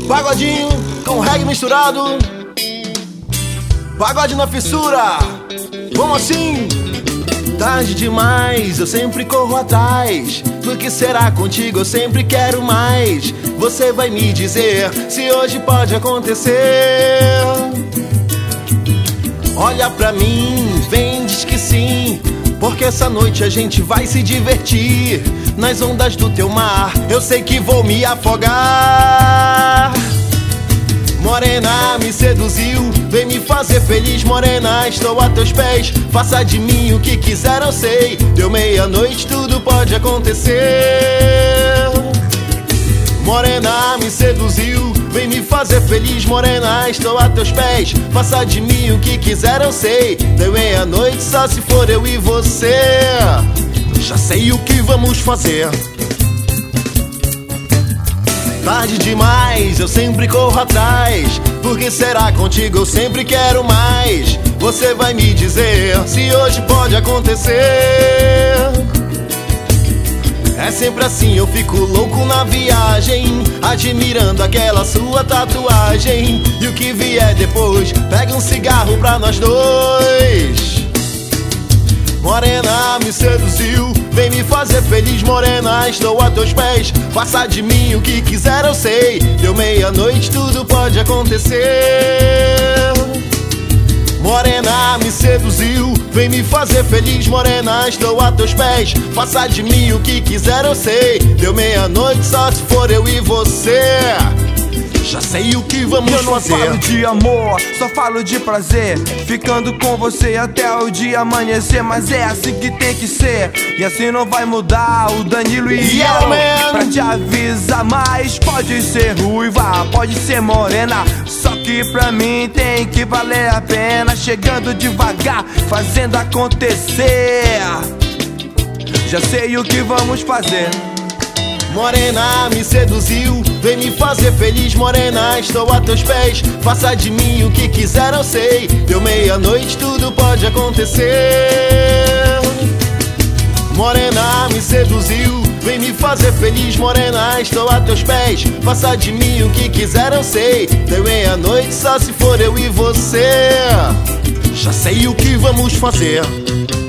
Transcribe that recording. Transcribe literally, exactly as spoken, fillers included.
Pagodinho com reggae misturado, pagode na fissura, vamos assim. Tarde demais, eu sempre corro atrás. Do que será contigo, eu sempre quero mais. Você vai me dizer se hoje pode acontecer. Olha pra mim, vem, diz que sim, porque essa noite a gente vai se divertir. Nas ondas do teu mar, eu sei que vou me afogar. Morena me seduziu, vem me fazer feliz, morena, estou a teus pés. Faça de mim o que quiser, eu sei. Deu meia-noite, tudo pode acontecer. Morena me seduziu, vem me fazer feliz, morena, estou a teus pés. Faça de mim o que quiser, eu sei. Deu meia-noite, só se for eu e você. Já sei o que vamos fazer. Tarde demais, eu sempre corro atrás. Por que será contigo, eu sempre quero mais. Você vai me dizer se hoje pode acontecer. É sempre assim, eu fico louco na viagem, admirando aquela sua tatuagem. E o que vier depois, pega um cigarro pra nós dois. Morena me seduziu, vem me fazer feliz, morena, estou a teus pés. Faça de mim o que quiser, eu sei. Deu meia-noite, tudo pode acontecer. Morena me seduziu, vem me fazer feliz, morena, estou a teus pés. Faça de mim o que quiser, eu sei. Deu meia-noite, só se for eu e você. Já sei o que vamos fazer. Eu não fazer. Falo de amor, só falo de prazer, ficando com você até o dia amanhecer. Mas é assim que tem que ser, e assim não vai mudar. O Danilo e yeah, eu, man. Pra te avisar mais, pode ser ruiva, pode ser morena, só que pra mim tem que valer a pena. Chegando devagar, fazendo acontecer. Já sei o que vamos fazer. Morena me seduziu, vem me fazer feliz, morena, estou a teus pés. Faça de mim o que quiser, eu sei. Deu meia-noite, tudo pode acontecer. Morena me seduziu, vem me fazer feliz, morena, estou a teus pés. Faça de mim o que quiser, eu sei. Deu meia-noite, só se for eu e você. Já sei o que vamos fazer.